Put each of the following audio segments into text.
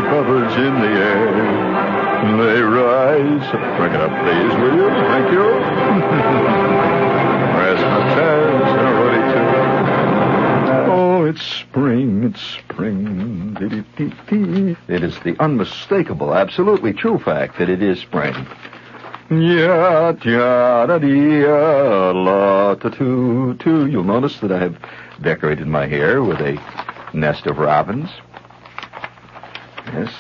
bubbles in the air. They rise. Bring it up, please, will you? Thank you. Razzmatazz and a Ruddy too. Oh, it's spring, it's spring. It is the unmistakable, absolutely true fact that it is spring. Ya da da la ta tu tu. You'll notice that I have decorated my hair with a nest of robins. Yes.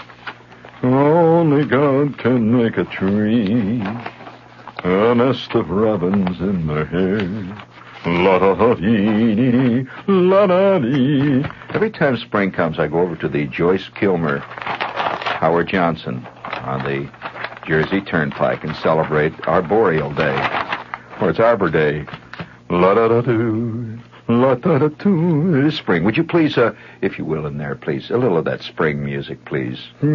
Only God can make a tree. A nest of robins in my hair. La da da dee dee, la da dee. Every time spring comes, I go over to the Joyce Kilmer Howard Johnson on the Jersey Turnpike and celebrate Arboreal Day, or it's Arbor Day. La da da doo, la da da doo. It is spring. Would you please, if you will, in there, please, a little of that spring music, please. La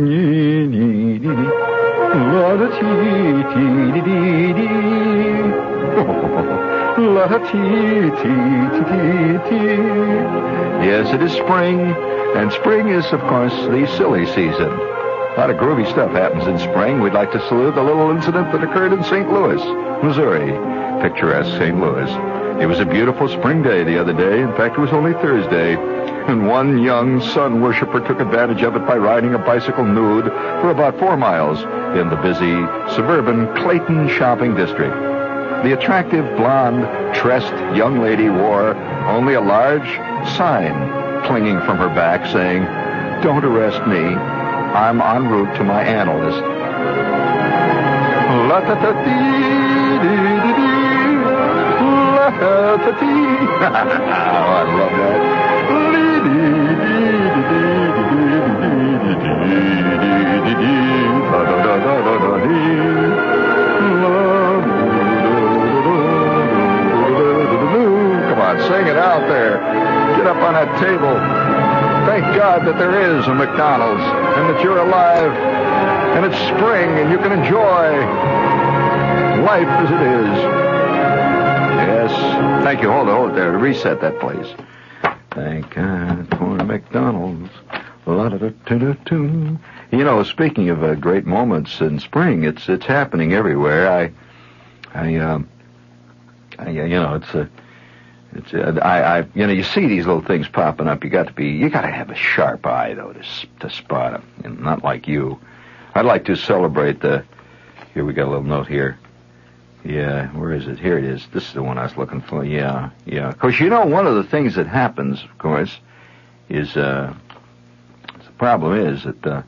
da dee dee dee dee. La da dee dee dee dee. Yes, it is spring, and spring is, of course, the silly season. A lot of groovy stuff happens in spring. We'd like to salute a little incident that occurred in St. Louis, Missouri. Picturesque St. Louis. It was a beautiful spring day the other day. In fact, it was only Thursday. And one young sun worshiper took advantage of it by riding a bicycle nude for about 4 miles in the busy suburban Clayton shopping district. The attractive, blonde, tressed young lady wore only a large sign clinging from her back saying, "Don't arrest me. I'm en route to my analyst." Oh, I love that. Come on, sing it out there. Get up on that table. Thank God that there is a McDonald's and that you're alive and it's spring and you can enjoy life as it is. Yes. Thank you. Hold it there. Reset that, please. Thank God for McDonald's. La-da-da-da-da-da. You know, speaking of great moments in spring, it's happening everywhere. You know, you see these little things popping up. You got to have a sharp eye though to spot them. And not like you. I'd like to celebrate here we got a little note here. Yeah, where is it? Here it is. This is the one I was looking for. Yeah. Of course, you know, one of the things that happens, of course, is the problem is that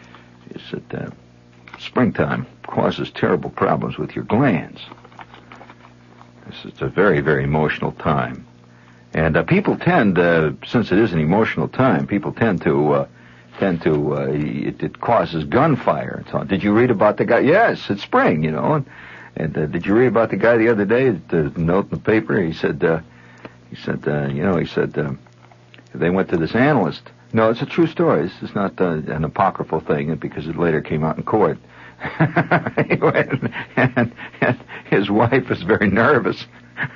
springtime causes terrible problems with your glands. It's a very, very emotional time. And people tend, since it is an emotional time, people tend to it causes gunfire. So, did you read about the guy? Yes, it's spring, you know. And did you read about the guy the other day? The note in the paper. He said, they went to this analyst. No, it's a true story. This is not an apocryphal thing because it later came out in court. He went, and his wife was very nervous.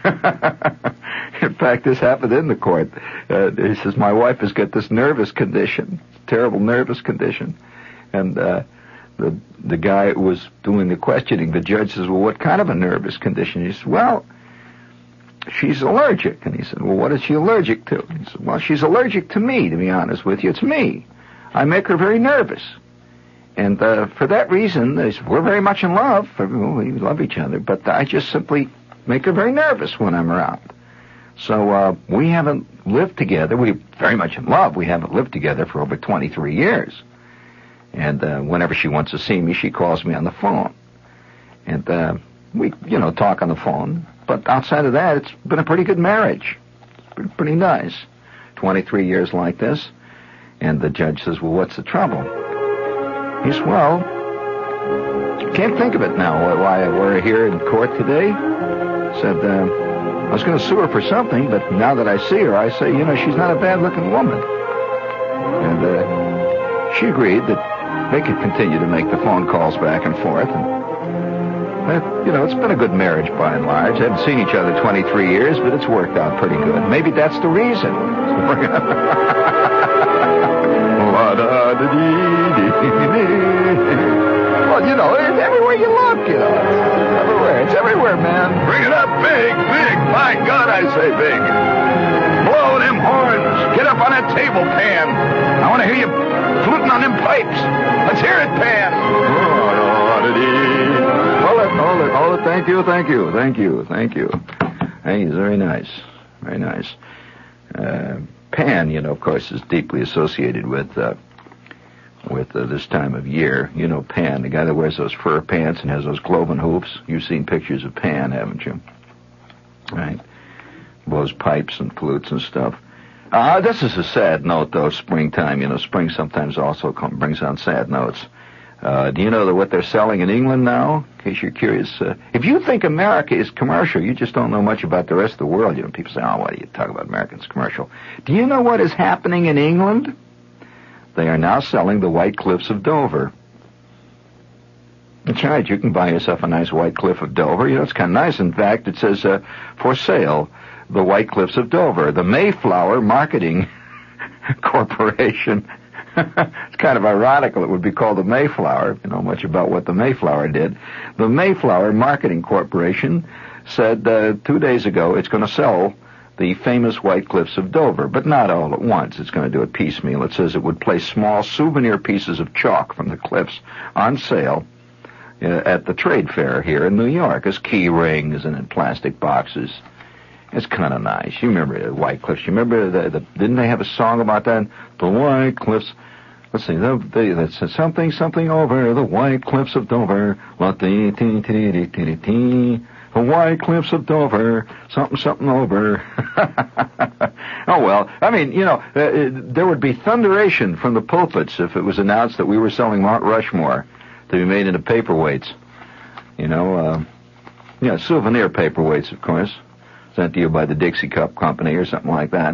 In fact, this happened in the court. He says, "My wife has got this nervous condition, terrible nervous condition," and the guy who was doing the questioning, the judge says, "Well, what kind of a nervous condition?" He says, "Well, she's allergic." And he said, "Well, what is she allergic to?" He said, "Well, she's allergic to me, to be honest with you. It's me. I make her very nervous. And for that reason, we're very much in love. We love each other, but I just simply make her very nervous when I'm around. So we haven't lived together. We're very much in love. We haven't lived together for over 23 years. And whenever she wants to see me, she calls me on the phone. And we, talk on the phone. But outside of that, it's been a pretty good marriage. It's been pretty nice. 23 years like this. And the judge says, "Well, what's the trouble?" He says, "Well, can't think of it now why we're here in court today." Said, "I was going to sue her for something, but now that I see her, I say, she's not a bad-looking woman." And she agreed that they could continue to make the phone calls back and forth. And, it's been a good marriage by and large. They haven't seen each other 23 years, but it's worked out pretty good. Maybe that's the reason. Well, you know, it's everywhere you look, you know. It's everywhere. It's everywhere, man. Bring it up big, big. My God, I say big. Blow them horns. Get up on that table, Pan. I want to hear you fluting on them pipes. Let's hear it, Pan. Hold it. Thank you. Hey, he's very nice. Very nice. Pan, you know, of course, is deeply associated with this time of year. You know Pan, the guy that wears those fur pants and has those cloven hoops. You've seen pictures of Pan, haven't you? Right. Blows pipes and flutes and stuff. This is a sad note, though, springtime. You know, spring sometimes also brings on sad notes. Do you know what they're selling in England now? In case you're curious. If you think America is commercial, you just don't know much about the rest of the world. You know, people say, what do you talk about Americans commercial? Do you know what is happening in England? They are now selling the White Cliffs of Dover. That's right. You can buy yourself a nice White Cliff of Dover. You know, it's kind of nice. In fact, it says, for sale, the White Cliffs of Dover. The Mayflower Marketing Corporation. It's kind of ironical it would be called the Mayflower, if you know much about what the Mayflower did. The Mayflower Marketing Corporation said 2 days ago it's going to sell the famous White Cliffs of Dover, but not all at once. It's going to do it piecemeal. It says it would place small souvenir pieces of chalk from the cliffs on sale at the trade fair here in New York as key rings and in plastic boxes. It's kind of nice. You remember the White Cliffs. You remember didn't they have a song about that? The White Cliffs. Let's see. That said something over the White Cliffs of Dover. The White Cliffs of Dover. Something over. Oh, well. I mean, you know, there would be thunderation from the pulpits if it was announced that we were selling Mount Rushmore to be made into paperweights. You know, souvenir paperweights, of course. Sent to you by the Dixie Cup Company or something like that.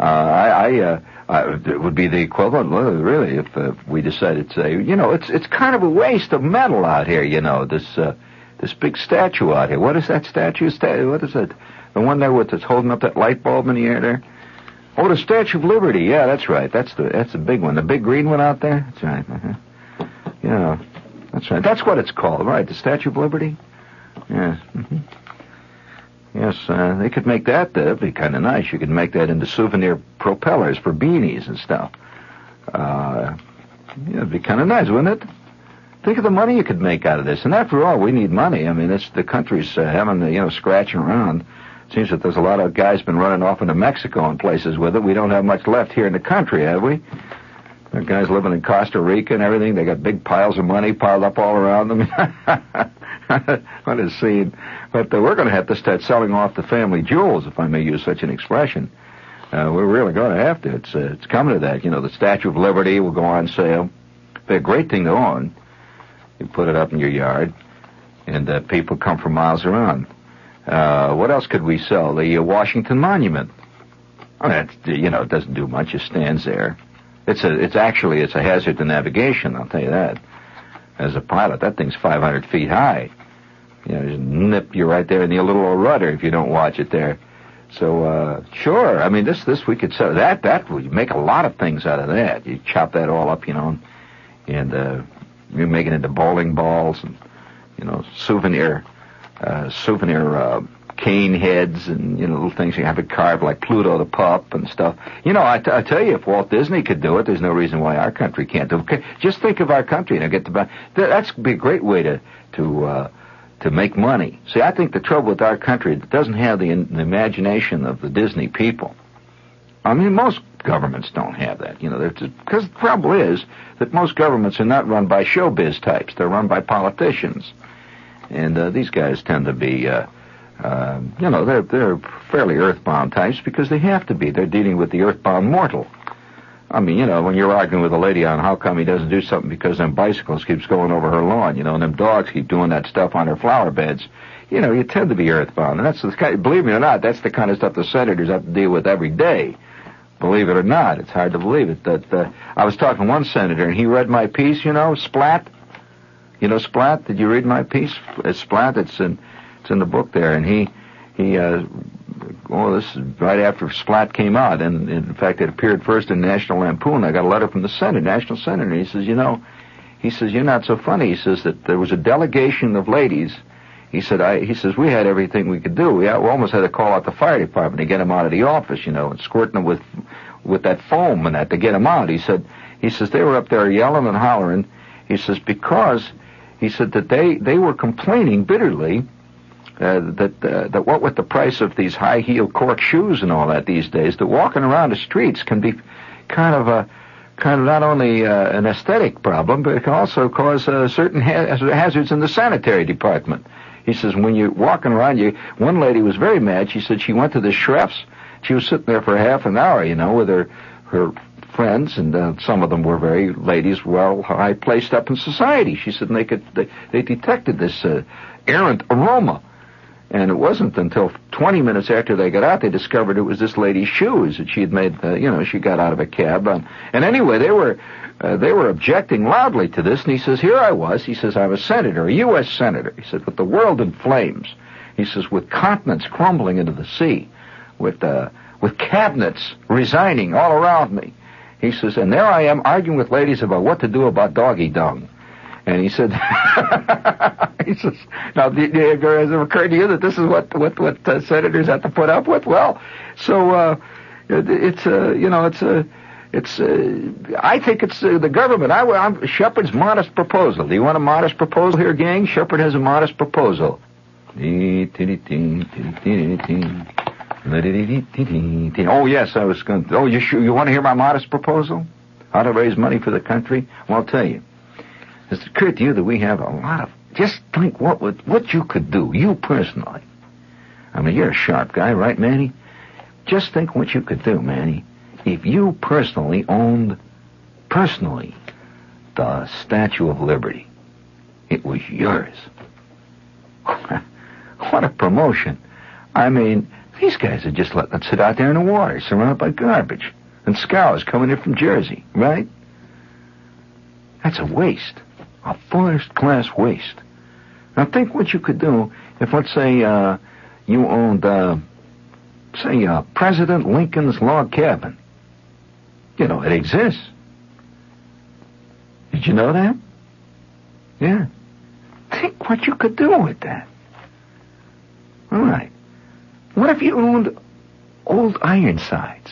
It would be the equivalent, really, if we decided to say, you know, it's kind of a waste of metal out here, you know, this big statue out here. What is that statue? What is it? The one there that's holding up that light bulb in the air there? Oh, the Statue of Liberty. Yeah, that's right. That's the big one. The big green one out there? That's right. Uh-huh. Yeah, that's right. That's what it's called, right? The Statue of Liberty? Yeah. Mm-hmm. Yes, they could make that. That'd be kind of nice. You could make that into souvenir propellers for beanies and stuff. It'd be kind of nice, wouldn't it? Think of the money you could make out of this. And after all, we need money. I mean, the country's having scratching around. It seems that there's a lot of guys been running off into Mexico and places with it. We don't have much left here in the country, have we? There are guys living in Costa Rica and everything. They got big piles of money piled up all around them. What a scene. But we're going to have to start selling off the family jewels, if I may use such an expression. We're really going to have to. It's coming to that. You know, the Statue of Liberty will go on sale. Be a great thing to own. You put it up in your yard, and people come from miles around. What else could we sell? The Washington Monument. I mean, it doesn't do much. It stands there. It's a hazard to navigation, I'll tell you that. As a pilot, that thing's 500 feet high. You know, just nip you right there in the little old rudder if you don't watch it there. So, sure. I mean, this we could sell. That would make a lot of things out of that. You chop that all up, and you make it into bowling balls and, souvenir cane heads and, little things you have it carved like Pluto the pup and stuff. I tell you, if Walt Disney could do it, there's no reason why our country can't do it. Just think of our country and that's be a great way to make money. See, I think the trouble with our country, it doesn't have the imagination of the Disney people. I mean, most governments don't have that, because the trouble is that most governments are not run by showbiz types. They're run by politicians. And these guys tend to be, they're fairly earthbound types because they have to be. They're dealing with the earthbound mortal. I mean, when you're arguing with a lady on how come he doesn't do something because them bicycles keeps going over her lawn, and them dogs keep doing that stuff on her flower beds, you tend to be earthbound. And that's the kind, believe me or not, that's the kind of stuff the senators have to deal with every day. Believe it or not, it's hard to believe it. That I was talking to one senator, and he read my piece, Splat. Splat? Did you read my piece? It's Splat. It's in the book there, and he this is right after Splat came out, and in fact it appeared first in National Lampoon. I got a letter from the Senate, National Senator, and he says, you're not so funny. He says that there was a delegation of ladies. He says, we had everything we could do. We almost had to call out the fire department to get them out of the office, and squirting them with that foam and that to get them out. He says they were up there yelling and hollering. He says that they were complaining bitterly that what with the price of these high-heel cork shoes and all that these days, that walking around the streets can be kind of not only an aesthetic problem, but it can also cause certain hazards in the sanitary department. He says when you're walking around, one lady was very mad. She said she went to the Schreff's. She was sitting there for half an hour, with her friends, and some of them were very ladies, well high placed up in society. She said, and they detected this errant aroma. And it wasn't until 20 minutes after they got out they discovered it was this lady's shoes that she had made. She got out of a cab. And anyway, they were objecting loudly to this. And he says, here I was. He says, I'm a senator, a U.S. senator. He said, with the world in flames. He says, with continents crumbling into the sea, with cabinets resigning all around me. He says, and there I am arguing with ladies about what to do about doggy dung. And he said, now, has it occurred to you that this is what senators have to put up with? Well, so I think it's the government. I'm Shepard's modest proposal. Do you want a modest proposal here, gang? Shepard has a modest proposal. Oh, yes, I was going to... Oh, you want to hear my modest proposal? How to raise money for the country? Well, I'll tell you. It's occurred to you that we have a lot of... Just think what you could do, you personally. I mean, you're a sharp guy, right, Manny? Just think what you could do, Manny, if you personally owned, the Statue of Liberty. It was yours. What a promotion. I mean, these guys are just letting it sit out there in the water, surrounded by garbage, and scows coming in from Jersey, right? That's a waste. A first-class waste. Now think what you could do if, let's say, you owned, President Lincoln's log cabin. It exists. Did you know that? Yeah. Think what you could do with that. All right. What if you owned old Ironsides?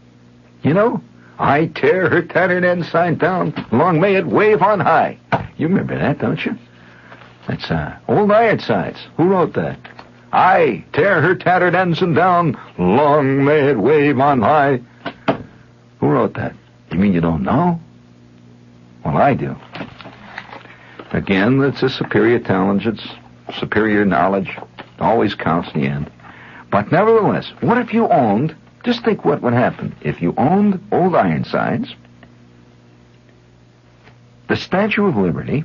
I tear her tattered ensign down, long may it wave on high. You remember that, don't you? That's old Ironsides. Who wrote that? I tear her tattered ensign down, long may it wave on high. Who wrote that? You mean you don't know? Well, I do. Again, it's a superior intelligence, superior knowledge. Always counts in the end. But nevertheless, what if you owned... Just think what would happen if you owned old Ironsides, the Statue of Liberty,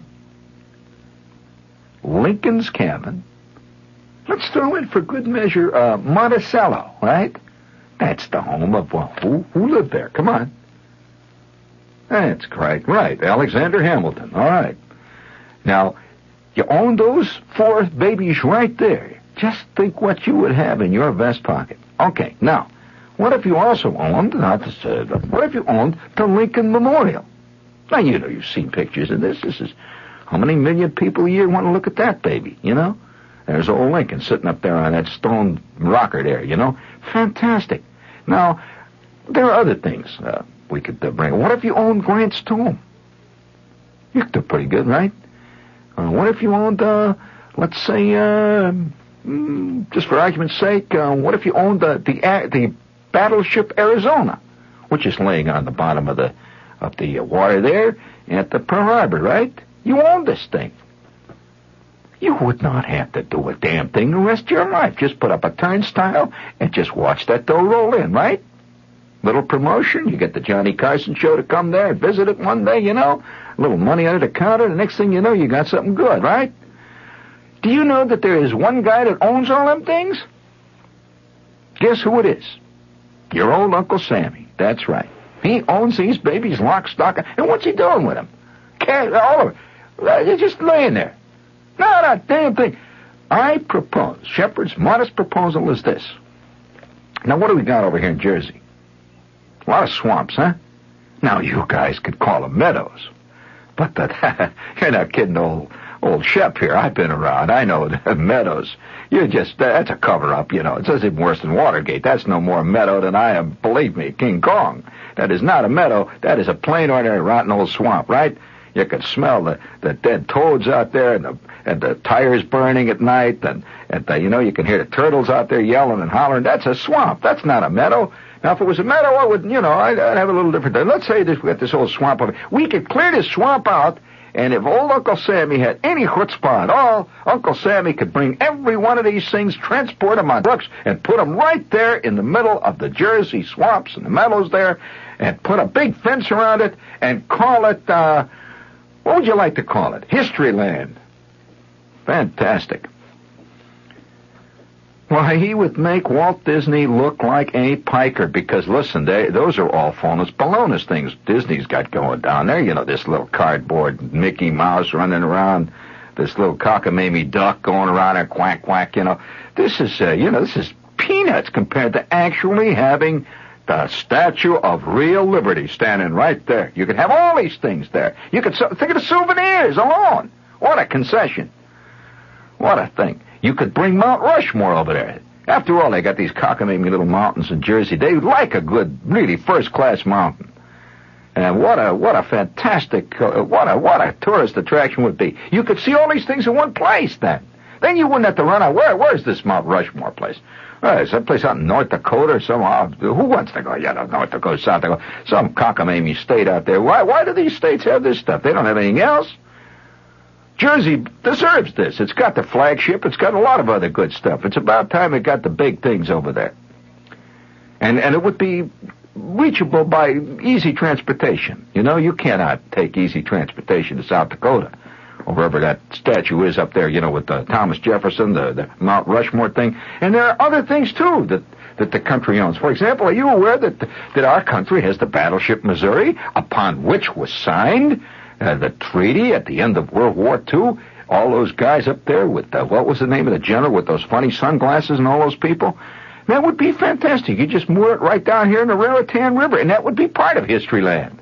Lincoln's cabin. Let's throw in for good measure Monticello, right? That's the home of who lived there? Come on. That's correct. Right, Alexander Hamilton. All right. Now, you own those 4 babies right there. Just think what you would have in your vest pocket. Okay, now... What if you also owned, what if you owned the Lincoln Memorial? Now, you've seen pictures of this. This is, how many million people a year want to look at that baby, There's old Lincoln sitting up there on that stone rocker there, Fantastic. Now, there are other things we could bring. What if you owned Grant's tomb? You could do pretty good, right? What if you owned, let's say, just for argument's sake, what if you owned the battleship Arizona, which is laying on the bottom of the water there at the Pearl Harbor, right? You own this thing. You would not have to do a damn thing the rest of your life. Just put up a turnstile and just watch that dough roll in, right? Little promotion. You get the Johnny Carson show to come there and visit it one day, A little money under the counter. The next thing you know, you got something good, right? Do you know that there is one guy that owns all them things? Guess who it is? Your old Uncle Sammy. That's right. He owns these babies lock, stock, and what's he doing with them? All of it. They're just laying there. Not a damn thing. I propose, Shepard's modest proposal is this. Now, what do we got over here in Jersey? A lot of swamps, huh? Now, you guys could call them meadows. But you're not kidding old Shep here. I've been around. I know the meadows. That's a cover-up, you know. It's even worse than Watergate. That's no more meadow than I am, believe me, King Kong. That is not a meadow. That is a plain, ordinary, rotten old swamp, right? You could smell the dead toads out there and the tires burning at night and you can hear the turtles out there yelling and hollering. That's a swamp. That's not a meadow. Now, if it was a meadow, I'd have a little different. Let's say we got this old swamp over. We could clear this swamp out, and if old Uncle Sammy had any chutzpah at all, Uncle Sammy could bring every one of these things, transport them on trucks, and put them right there in the middle of the Jersey swamps and the meadows there, and put a big fence around it, and call it, what would you like to call it? Historyland. Fantastic. Why, he would make Walt Disney look like a piker, because, listen, those are all phonous balloonist things Disney's got going down there. You know, this little cardboard Mickey Mouse running around, this little cockamamie duck going around and quack, quack, you know. This is peanuts compared to actually having the Statue of Real Liberty standing right there. You could have all these things there. You could think of the souvenirs alone. What a concession. What a thing. You could bring Mount Rushmore over there. After all, they got these cockamamie little mountains in Jersey. They like a good, really first-class mountain. And what a fantastic, what a tourist attraction would be. You could see all these things in one place then. Then you wouldn't have to run out. Where's this Mount Rushmore place? Is that place out in North Dakota or somewhere? Who wants to go? North Dakota, South Dakota. Some cockamamie state out there. Why do these states have this stuff? They don't have anything else. Jersey deserves this. It's got the flagship. It's got a lot of other good stuff. It's about time it got the big things over there. And it would be reachable by easy transportation. You know, you cannot take easy transportation to South Dakota, or wherever that statue is up there, you know, with the Thomas Jefferson, the Mount Rushmore thing. And there are other things, too, that the country owns. For example, are you aware that our country has the battleship Missouri, upon which was signed the treaty at the end of World War II? All those guys up there with, what was the name of the general with those funny sunglasses and all those people? That would be fantastic. You just moor it right down here in the Raritan River, and that would be part of Historyland.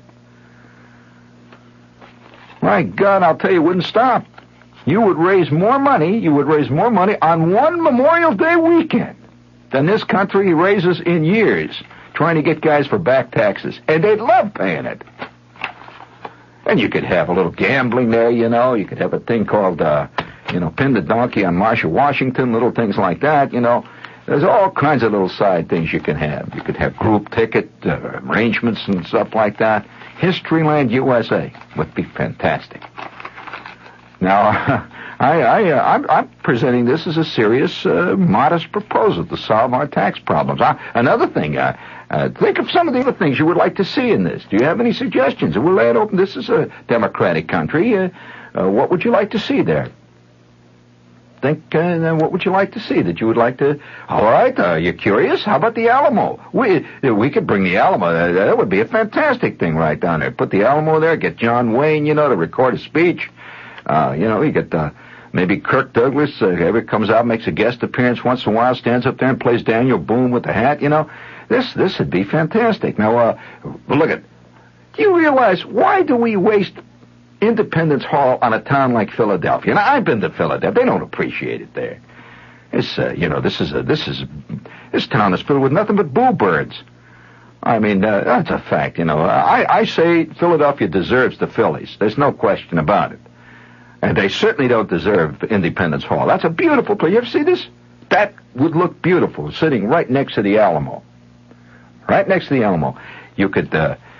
My God, I'll tell you, it wouldn't stop. You would raise more money on one Memorial Day weekend than this country raises in years trying to get guys for back taxes. And they'd love paying it. And you could have a little gambling there, you know. You could have a thing called, Pin the Donkey on Marshall Washington, little things like that, you know. There's all kinds of little side things you can have. You could have group ticket arrangements and stuff like that. Historyland USA would be fantastic. Now, I'm presenting this as a serious, modest proposal to solve our tax problems. Another thing, think of some of the other things you would like to see in this. Do you have any suggestions? We'll lay it open. This is a democratic country. What would you like to see there? Think, what would you like to see that you would like to... All right, you're curious? How about the Alamo? We could bring the Alamo. That would be a fantastic thing right down there. Put the Alamo there, get John Wayne, to record a speech. You get maybe Kirk Douglas, ever comes out, makes a guest appearance once in a while, stands up there and plays Daniel Boone with the hat, This would be fantastic. Now, look at... Do you realize, why do we waste Independence Hall on a town like Philadelphia? Now, I've been to Philadelphia. They don't appreciate it there. It's, this town is filled with nothing but boo birds. I mean, that's a fact, I say Philadelphia deserves the Phillies. There's no question about it. And they certainly don't deserve Independence Hall. That's a beautiful place. You ever see this? That would look beautiful, sitting right next to the Alamo. Right next to the Alamo. You could,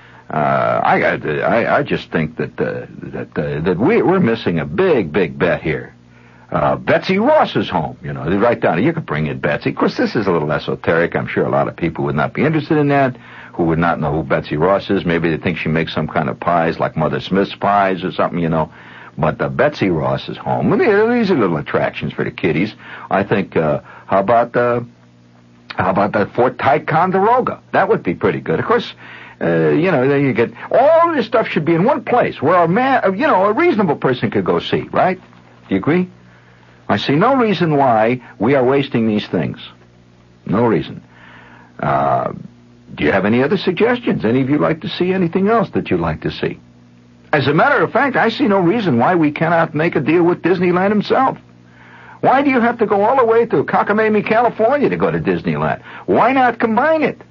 I just think that we're missing a big bet here. Betsy Ross's home, right down there. You could bring in Betsy. Of course, this is a little esoteric. I'm sure a lot of people would not be interested in that, who would not know who Betsy Ross is. Maybe they think she makes some kind of pies, like Mother Smith's pies or something, But Betsy Ross's home. These are little attractions for the kiddies. I think, how about that Fort Ticonderoga? That would be pretty good. Of course, then you get... All of this stuff should be in one place where a reasonable person could go see, right? Do you agree? I see no reason why we are wasting these things. No reason. Do you have any other suggestions? Any of you like to see anything else that you'd like to see? As a matter of fact, I see no reason why we cannot make a deal with Disneyland himself. Why do you have to go all the way to Cockamamie, California to go to Disneyland? Why not combine it?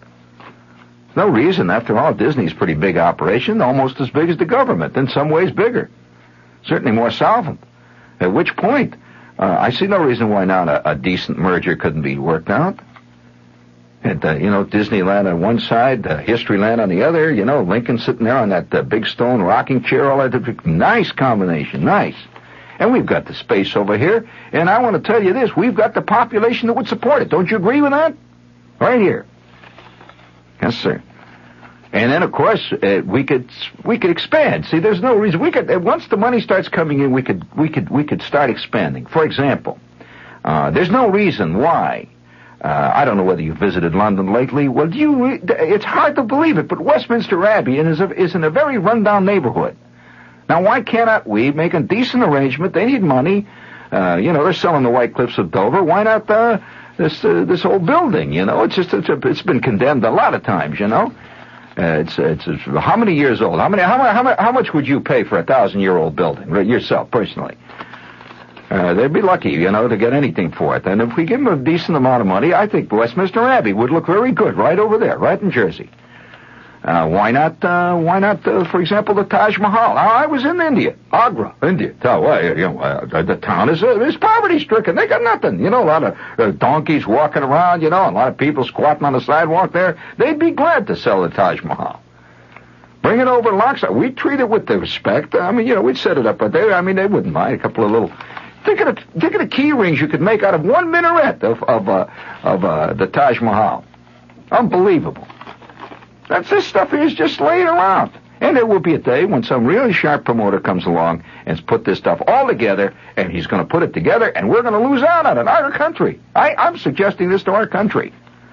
No reason. After all, Disney's a pretty big operation, almost as big as the government, in some ways bigger. Certainly more solvent. At which point, I see no reason why not a decent merger couldn't be worked out. And, Disneyland on one side, Historyland on the other, Lincoln sitting there on that big stone rocking chair, all that. Nice combination, nice. And we've got the space over here, and I want to tell you this, we've got the population that would support it. Don't you agree with that? Right here. Yes, sir. And then, of course, we could expand. See, there's no reason once the money starts coming in, we could start expanding. For example, there's no reason why. I don't know whether you visited London lately. Well, it's hard to believe it, but Westminster Abbey is in a very rundown neighborhood. Now, why cannot we make a decent arrangement? They need money. They're selling the White Cliffs of Dover. Why not this whole building? It's been condemned a lot of times. It's how many years old? How much would you pay for a 1,000-year-old building yourself personally? They'd be lucky, to get anything for it. And if we give them a decent amount of money, I think Westminster Abbey would look very good right over there, right in Jersey. Why not, for example, the Taj Mahal? I was in India, Agra, India. The town is poverty-stricken. They got nothing. A lot of donkeys walking around, a lot of people squatting on the sidewalk there. They'd be glad to sell the Taj Mahal. Bring it over to Lockstock. We'd treat it with the respect. We'd set it up, but they wouldn't mind a couple of little... Think of the key rings you could make out of one minaret of the Taj Mahal. Unbelievable. This stuff is just laying around. And there will be a day when some really sharp promoter comes along and put this stuff all together, and he's going to put it together, and we're going to lose out on it, our country. I'm suggesting this to our country.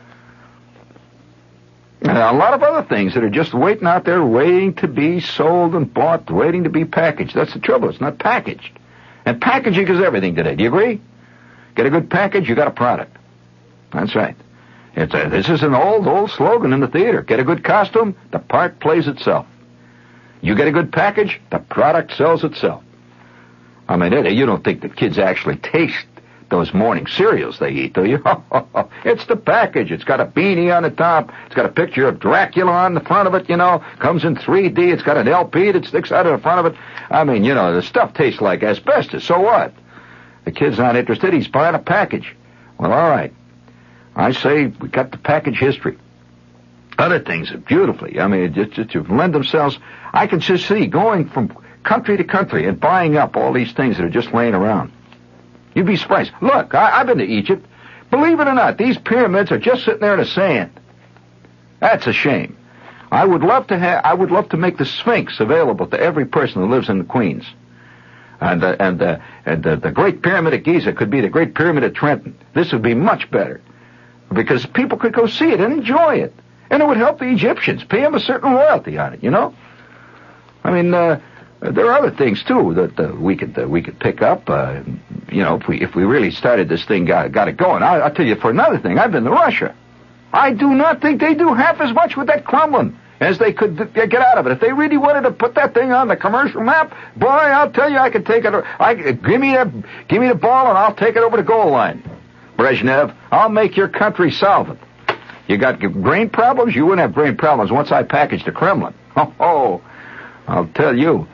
And a lot of other things that are just waiting out there, waiting to be sold and bought, waiting to be packaged. That's the trouble. It's not packaged. And packaging is everything today. Do you agree? Get a good package, you got a product. That's right. This is an old slogan in the theater. Get a good costume, the part plays itself. You get a good package, the product sells itself. I mean, you don't think that kids actually taste those morning cereals they eat, do you? It's the package. It's got a beanie on the top. It's got a picture of Dracula on the front of it, Comes in 3D. It's got an LP that sticks out of the front of it. I mean, the stuff tastes like asbestos. So what? The kid's not interested. He's buying a package. Well, all right. I say we got the package history. Other things are beautifully. I mean, just lend themselves. I can just see going from country to country and buying up all these things that are just laying around. You'd be surprised. Look, I've been to Egypt. Believe it or not, these pyramids are just sitting there in the sand. That's a shame. I would love to make the Sphinx available to every person who lives in Queens. And the Great Pyramid at Giza could be the Great Pyramid at Trenton. This would be much better. Because people could go see it and enjoy it. And it would help the Egyptians. Pay them a certain royalty on it, I mean, there are other things, too, that we could pick up, if we really started this thing, got it going. I'll tell you, for another thing, I've been to Russia. I do not think they do half as much with that Kremlin as they could get out of it. If they really wanted to put that thing on the commercial map, boy, I'll tell you, I could take it. Give me the ball, and I'll take it over the goal line. Brezhnev, I'll make your country solvent. You got grain problems? You wouldn't have grain problems once I packaged the Kremlin. Oh, I'll tell you.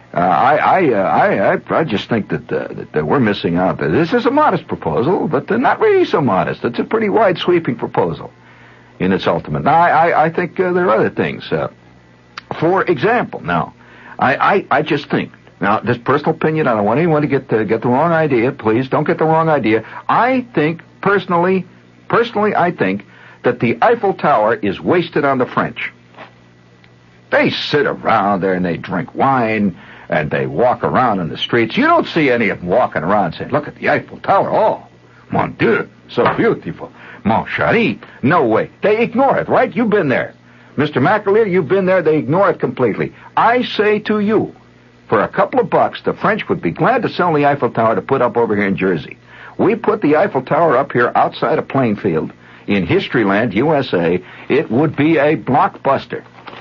I just think that we're missing out. This is a modest proposal, but not really so modest. It's a pretty wide sweeping proposal in its ultimate. Now, I think there are other things. For example, now, I just think, now, this personal opinion, I don't want anyone to get the wrong idea. Please don't get the wrong idea. I think, personally, I think that the Eiffel Tower is wasted on the French. They sit around there and they drink wine and they walk around in the streets. You don't see any of them walking around saying, look at the Eiffel Tower. Oh, mon Dieu, so beautiful. Mon chéri. No way. They ignore it, right? You've been there. Mr. McAleer, you've been there. They ignore it completely. I say to you, for a couple of bucks, the French would be glad to sell the Eiffel Tower to put up over here in Jersey. We put the Eiffel Tower up here outside of Plainfield in Historyland, USA, it would be a blockbuster.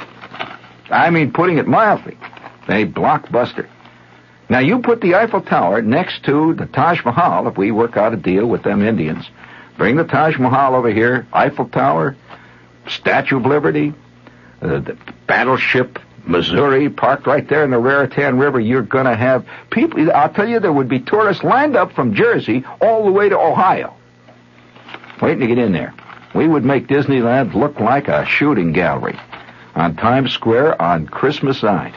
I mean, putting it mildly, a blockbuster. Now, you put the Eiffel Tower next to the Taj Mahal, if we work out a deal with them Indians. Bring the Taj Mahal over here, Eiffel Tower, Statue of Liberty, the battleship Missouri parked right there in the Raritan River. You're going to have people, I'll tell you, there would be tourists lined up from Jersey all the way to Ohio, waiting to get in there. We would make Disneyland look like a shooting gallery on Times Square on Christmas night.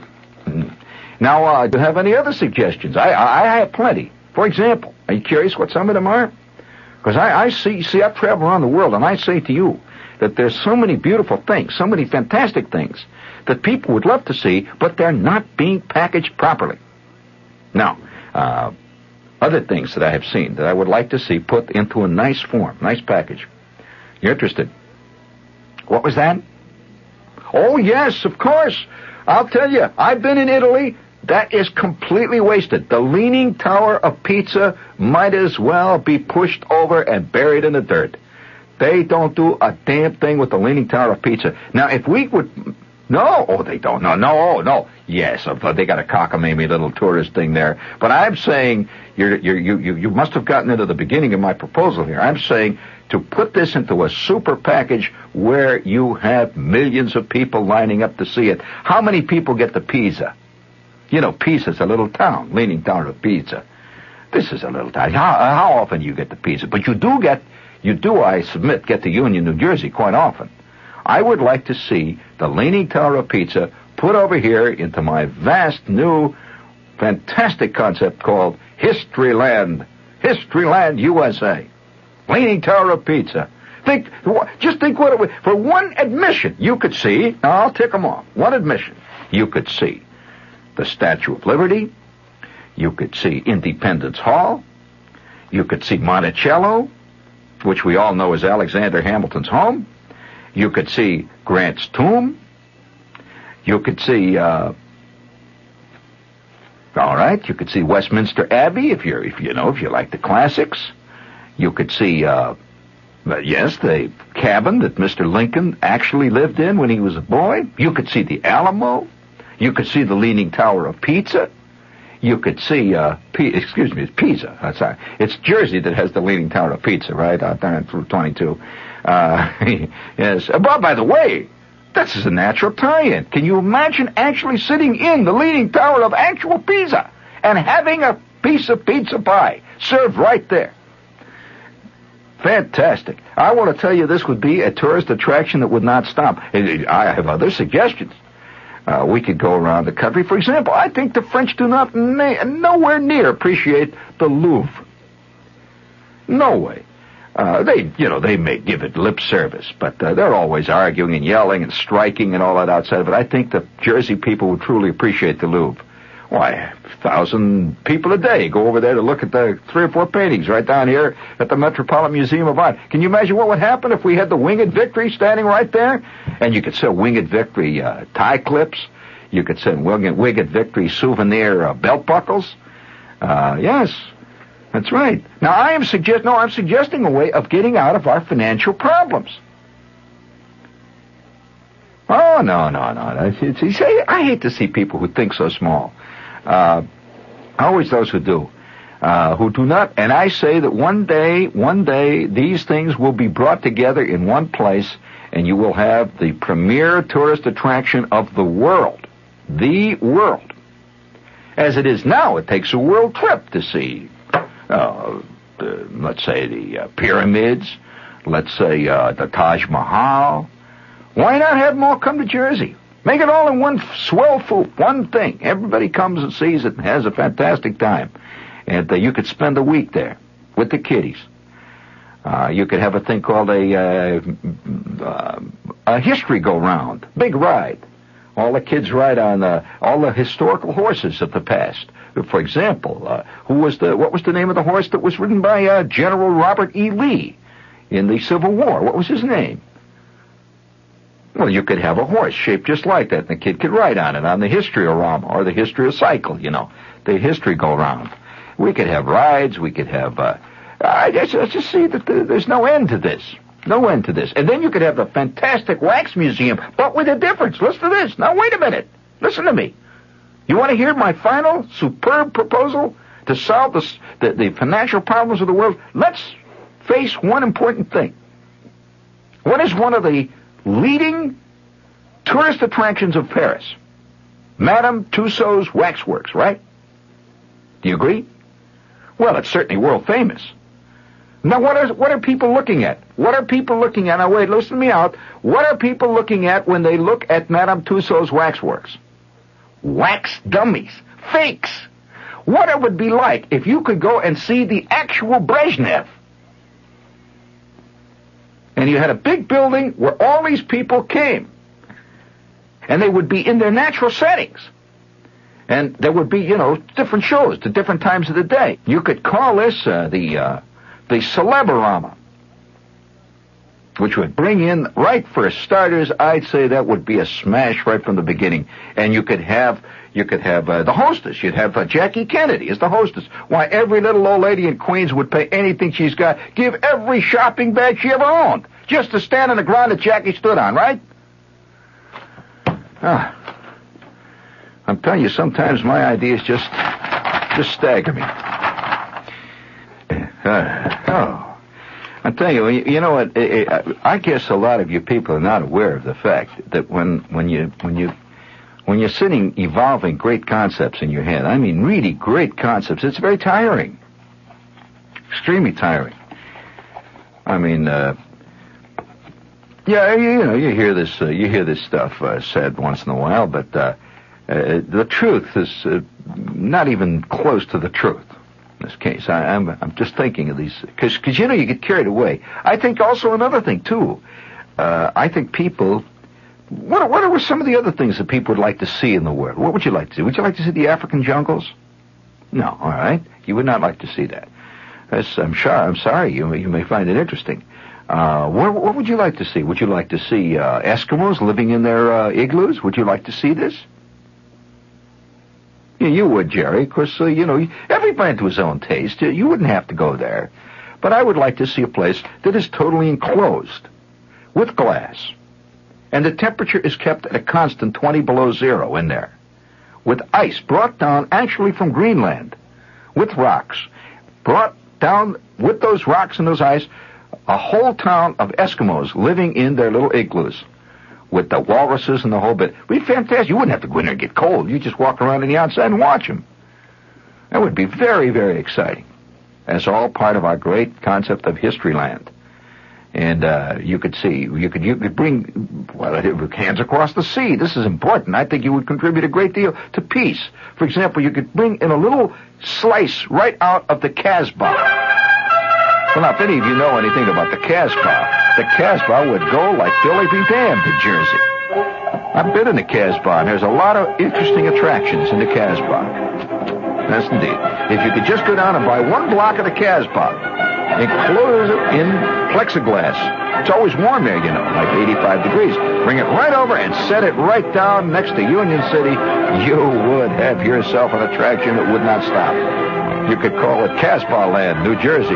Now, do you have any other suggestions? I have plenty. For example, are you curious what some of them are? Because I see, I've traveled around the world, and I say to you that there's so many beautiful things, so many fantastic things that people would love to see, but they're not being packaged properly. Now, other things that I have seen that I would like to see put into a nice form, nice package. You're interested? What was that? Oh, yes, of course. I'll tell you, I've been in Italy. That is completely wasted. The Leaning Tower of Pisa might as well be pushed over and buried in the dirt. They don't do a damn thing with the Leaning Tower of Pisa. Now, if we would... No, oh, they don't. No. Yes, they got a cockamamie little tourist thing there. But I'm saying you must have gotten into the beginning of my proposal here. I'm saying to put this into a super package where you have millions of people lining up to see it. How many people get to Pisa? You know, Pisa's a little town, Leaning Tower of Pisa. This is a little town. How often do you get to Pisa? But you do, I submit, get to Union, New Jersey quite often. I would like to see the Leaning Tower of Pisa put over here into my vast, new, fantastic concept called Historyland. Historyland, USA. Leaning Tower of Pisa. Just think what it would... For one admission, you could see... Now, I'll tick them off. One admission, you could see the Statue of Liberty. You could see Independence Hall. You could see Monticello, which we all know is Alexander Hamilton's home. You could see Grant's tomb. You could see, all right, you could see Westminster Abbey if you like the classics. You could see, yes, the cabin that Mr. Lincoln actually lived in when he was a boy. You could see the Alamo. You could see the Leaning Tower of Pisa. You could see, it's Pisa. That's right. It's Jersey that has the Leaning Tower of Pisa, right? Out there on Route 22. Yes. But by the way, this is a natural tie-in. Can you imagine actually sitting in the Leaning Tower of actual Pisa and having a piece of pizza pie served right there? Fantastic. I want to tell you, this would be a tourist attraction that would not stop. I have other suggestions. We could go around the country. For example, I think the French do not nowhere near appreciate the Louvre. No way. They may give it lip service, but they're always arguing and yelling and striking and all that outside of it. I think the Jersey people would truly appreciate the Louvre. Why, 1,000 people a day go over there to look at the 3 or 4 paintings right down here at the Metropolitan Museum of Art. Can you imagine what would happen if we had the Winged Victory standing right there? And you could sell Winged Victory tie clips. You could sell Winged Victory souvenir belt buckles. Yes. That's right. Now, I'm suggesting a way of getting out of our financial problems. Oh, no. I hate to see people who think so small. Always those who do not. And I say that one day, these things will be brought together in one place, and you will have the premier tourist attraction of the world. The world. As it is now, it takes a world trip to see let's say the pyramids, let's say the Taj Mahal. Why not have them all come to Jersey? Make it all in one swell swoop, one thing. Everybody comes and sees it and has a fantastic time. And you could spend a week there with the kiddies. You could have a thing called a history go-round, big ride. All the kids ride on all the historical horses of the past. For example, what was the name of the horse that was ridden by General Robert E. Lee in the Civil War? What was his name? Well, you could have a horse shaped just like that, and the kid could ride on it on the History-O-Rama or the History-O-Cycle, the history go-round. We could have rides. We could have... I just see that there's no end to this. No end to this. And then you could have a fantastic wax museum, but with a difference. Listen to this. Now, wait a minute. Listen to me. You want to hear my final superb proposal to solve the financial problems of the world? Let's face one important thing. What is one of the leading tourist attractions of Paris? Madame Tussauds Waxworks, right? Do you agree? Well, it's certainly world famous. Now, what are people looking at? What are people looking at? Now, wait, listen to me out. What are people looking at when they look at Madame Tussauds Waxworks? Wax dummies. Fakes. What it would be like if you could go and see the actual Brezhnev. And you had a big building where all these people came. And they would be in their natural settings. And there would be, different shows to different times of the day. You could call this the Celeborama, which would bring in, right for starters, I'd say that would be a smash right from the beginning. And you could have the hostess. You'd have Jackie Kennedy as the hostess. Why, every little old lady in Queens would pay anything she's got, give every shopping bag she ever owned, just to stand on the ground that Jackie stood on, right? I'm telling you, sometimes my ideas just stagger me. I'm telling you, you know what? I guess a lot of you people are not aware of the fact that when you're sitting evolving great concepts in your head, I mean really great concepts, it's very tiring, extremely tiring. I mean, yeah, you hear this stuff said once in a while, but the truth is not even close to the truth. In this case, I'm just thinking of these because you get carried away. I think also another thing too. I think people. What are some of the other things that people would like to see in the world? What would you like to see? Would you like to see the African jungles? No, all right. You would not like to see that. I'm sorry. You may find it interesting. What would you like to see? Would you like to see Eskimos living in their igloos? Would you like to see this? Yeah, you would, Jerry, because, everybody to his own taste. You wouldn't have to go there. But I would like to see a place that is totally enclosed with glass. And the temperature is kept at a constant 20 below zero in there. With ice brought down actually from Greenland. With rocks. Brought down with those rocks and those ice, a whole town of Eskimos living in their little igloos. With the walruses and the whole bit. It would be fantastic. You wouldn't have to go in there and get cold. You just walk around on the outside and watch them. That would be very, very exciting. That's all part of our great concept of Historyland. And you could bring hands across the sea. This is important. I think you would contribute a great deal to peace. For example, you could bring in a little slice right out of the Casbah. Well, now, if any of you know anything about the Casbah would go like Billy be damned in Jersey. I've been in the Casbah, and there's a lot of interesting attractions in the Casbah. Yes, indeed. If you could just go down and buy one block of the Casbah, enclose it in plexiglass. It's always warm there, like 85 degrees. Bring it right over and set it right down next to Union City. You would have yourself an attraction that would not stop. You could call it Casbah Land, New Jersey.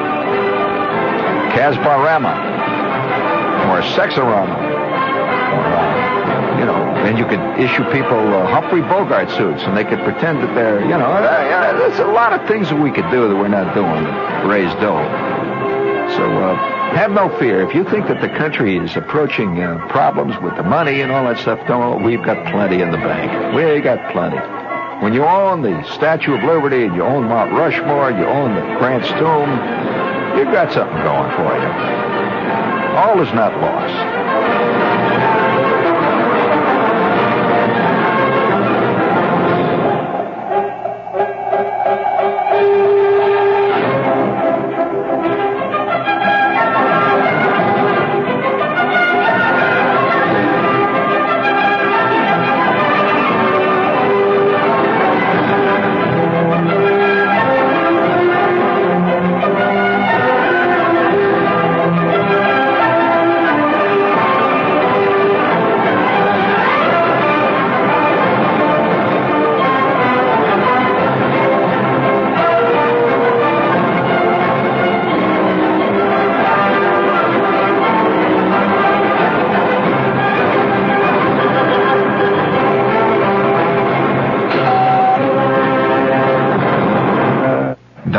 Casbah-rama, or Sexorama, or, and you could issue people Humphrey Bogart suits, and they could pretend that they're, there's a lot of things that we could do that we're not doing to raise dough. So, have no fear. If you think that the country is approaching problems with the money and all that stuff, we've got plenty in the bank. We got plenty. When you own the Statue of Liberty, and you own Mount Rushmore, you own the Grant's Tomb, you've got something going for you. All is not lost.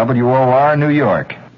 WOR, New York.